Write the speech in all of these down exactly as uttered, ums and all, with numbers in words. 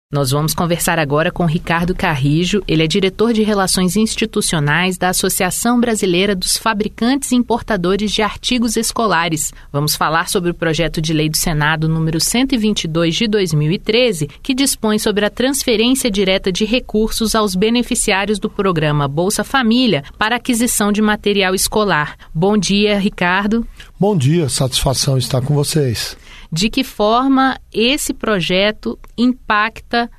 Nós vamos conversar agora com Ricardo Carrijo. Ele é diretor de Relações Institucionais da Associação Brasileira dos Fabricantes e Importadores de Artigos Escolares. Vamos falar sobre o projeto de lei do Senado número cento e vinte e dois de dois mil e treze, que dispõe sobre a transferência direta de recursos aos beneficiários do programa Bolsa Família para aquisição de material escolar. Bom dia, Ricardo. Bom dia, satisfação estar com vocês. De que forma esse projeto impacta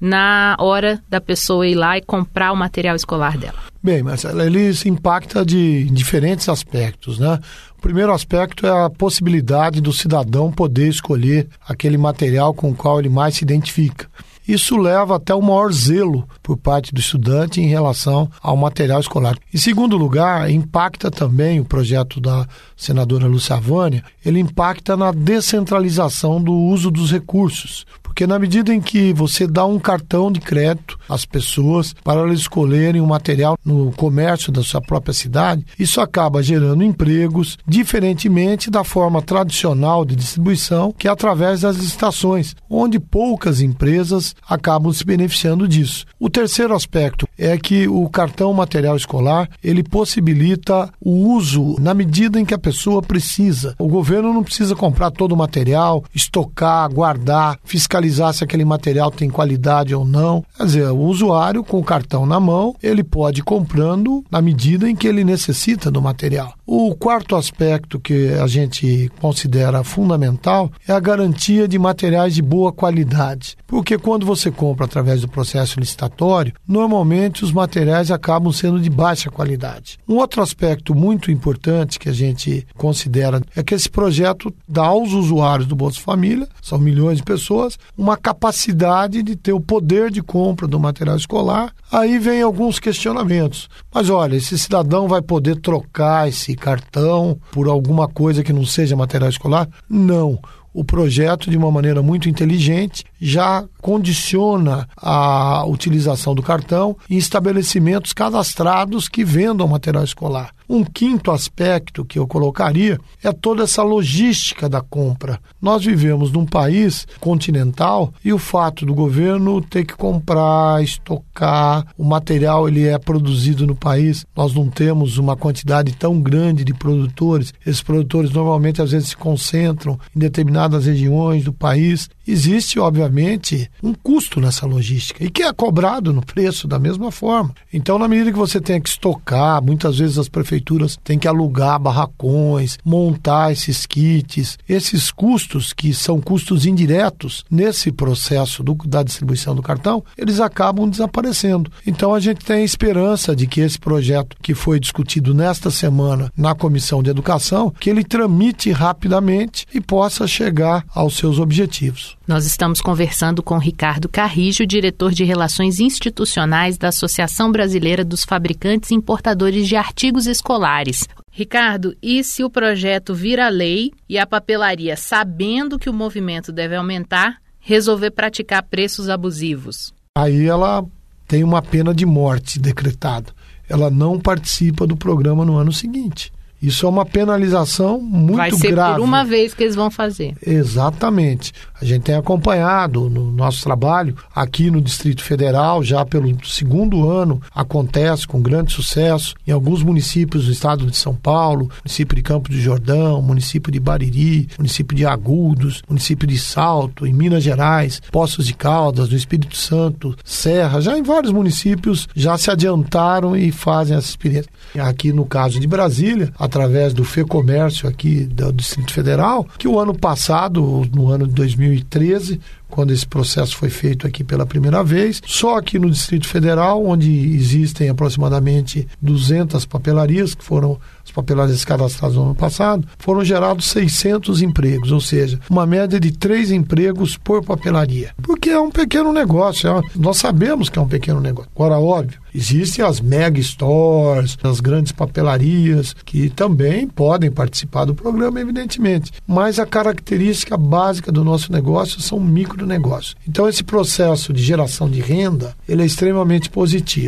na hora da pessoa ir lá e comprar o material escolar dela? Bem, mas ele impacta de diferentes aspectos, né? O primeiro aspecto é a possibilidade do cidadão poder escolher aquele material com o qual ele mais se identifica. Isso leva até o maior zelo por parte do estudante em relação ao material escolar. Em segundo lugar, impacta também o projeto da senadora Lúcia Vânia, ele impacta na descentralização do uso dos recursos. Porque na medida em que você dá um cartão de crédito às pessoas para elas escolherem o material no comércio da sua própria cidade, isso acaba gerando empregos, diferentemente da forma tradicional de distribuição, que é através das licitações, onde poucas empresas acabam se beneficiando disso. O terceiro aspecto é que o cartão material escolar, ele possibilita o uso na medida em que a pessoa precisa. O governo não precisa comprar todo o material, estocar, guardar, fiscalizar se aquele material tem qualidade ou não. Quer dizer, o usuário com o cartão na mão, ele pode ir comprando na medida em que ele necessita do material. O quarto aspecto que a gente considera fundamental é a garantia de materiais de boa qualidade. Porque quando você compra através do processo licitatório, normalmente os materiais acabam sendo de baixa qualidade. Um outro aspecto muito importante que a gente considera é que esse projeto dá aos usuários do Bolsa Família, são milhões de pessoas, uma capacidade de ter o poder de compra do material escolar. Aí vem alguns questionamentos. Mas olha, esse cidadão vai poder trocar esse cartão por alguma coisa que não seja material escolar? Não. O projeto, de uma maneira muito inteligente, já condiciona a utilização do cartão em estabelecimentos cadastrados que vendam material escolar. Um quinto aspecto que eu colocaria é toda essa logística da compra. Nós vivemos num país continental e o fato do governo ter que comprar, estocar, o material ele é produzido no país. Nós não temos uma quantidade tão grande de produtores. Esses produtores normalmente às vezes se concentram em determinadas regiões do país. Existe, obviamente, um custo nessa logística e que é cobrado no preço da mesma forma. Então, na medida que você tem que estocar, muitas vezes as prefeituras têm que alugar barracões, montar esses kits, esses custos que são custos indiretos nesse processo do, da distribuição do cartão, eles acabam desaparecendo. Então, a gente tem esperança de que esse projeto que foi discutido nesta semana na Comissão de Educação, que ele tramite rapidamente e possa chegar aos seus objetivos. Nós estamos conversando com Ricardo Carrijo, diretor de Relações Institucionais da Associação Brasileira dos Fabricantes e Importadores de Artigos Escolares. Ricardo, e se o projeto vira lei e a papelaria, sabendo que o movimento deve aumentar, resolver praticar preços abusivos? Aí ela tem uma pena de morte decretada. Ela não participa do programa no ano seguinte. Isso é uma penalização muito grave. Vai ser grave. Por uma vez que eles vão fazer. Exatamente. A gente tem acompanhado no nosso trabalho aqui no Distrito Federal, já pelo segundo ano, acontece com grande sucesso em alguns municípios do estado de São Paulo, município de Campos do Jordão, município de Bariri, município de Agudos, município de Salto, em Minas Gerais, Poços de Caldas, no Espírito Santo, Serra, já em vários municípios já se adiantaram e fazem essa experiência. Aqui no caso de Brasília, através do FEComércio aqui do Distrito Federal, que o ano passado, no ano de dois mil e treze, quando esse processo foi feito aqui pela primeira vez, só aqui no Distrito Federal, onde existem aproximadamente duzentas papelarias, que foram as papelarias cadastradas no ano passado, foram gerados seiscentos empregos, ou seja, uma média de três empregos por papelaria. Porque é um pequeno negócio, é, nós sabemos que é um pequeno negócio. Agora, óbvio, existem as mega stores, as grandes papelarias, que também podem participar do programa, evidentemente. Mas a característica básica do nosso negócio são micronegócios. Então, esse processo de geração de renda, ele é extremamente positivo.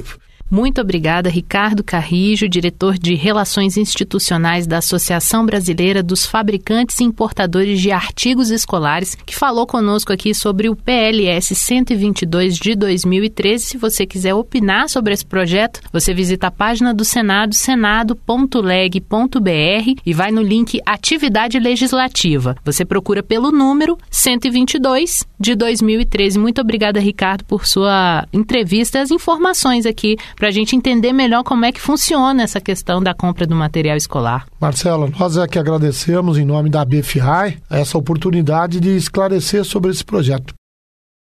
Muito obrigada, Ricardo Carrijo, diretor de Relações Institucionais da Associação Brasileira dos Fabricantes e Importadores de Artigos Escolares, que falou conosco aqui sobre o P L S cento e vinte e dois de dois mil e treze. Se você quiser opinar sobre esse projeto, você visita a página do Senado, senado ponto leg ponto br, e vai no link Atividade Legislativa. Você procura pelo número cento e vinte e dois de dois mil e treze. Muito obrigada, Ricardo, por sua entrevista e as informações aqui para a gente entender melhor como é que funciona essa questão da compra do material escolar. Marcela, nós é que agradecemos em nome da B F I A I essa oportunidade de esclarecer sobre esse projeto.